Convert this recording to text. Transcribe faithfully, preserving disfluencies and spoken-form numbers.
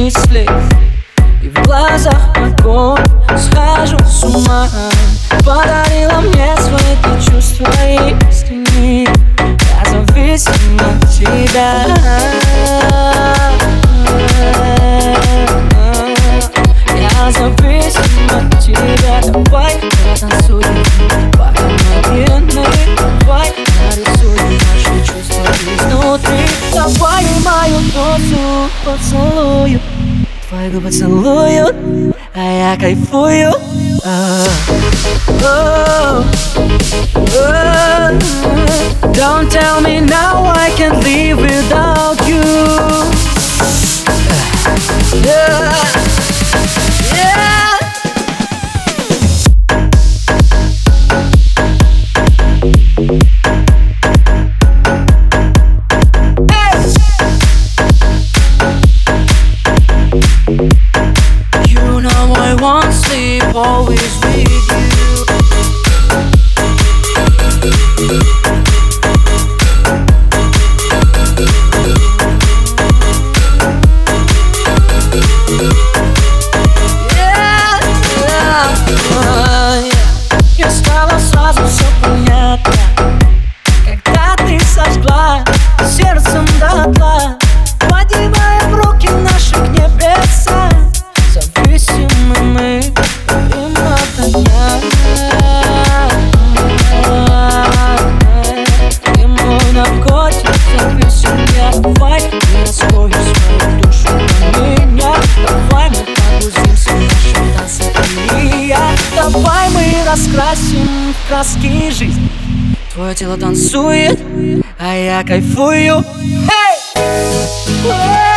мысли, и в глазах огонь. Схожу с ума. Подарила мне свои ты чувства искренние. Я зависим от тебя. Я зависим от тебя. Давай потанцуем, пока мы пьяны. Давай нарисуем наши чувства изнутри. Давай мою дозу поцелую. Твои губы целуют, а я кайфую. Oh, oh, don't tell me now I can't live without you. Yeah, yeah. Hey. You know I won't sleep always with you. Сердцем дотла, поднимаем руки наши к небесам. Зависимы мы им от огня. Ты мой наркотик, зависим я. Давай не раскрою свою душу на меня. Давай мы погрузимся в наши танцы. Давай мы раскрасим в краски жизнь. Твое тело танцует, а я кайфую. Hey!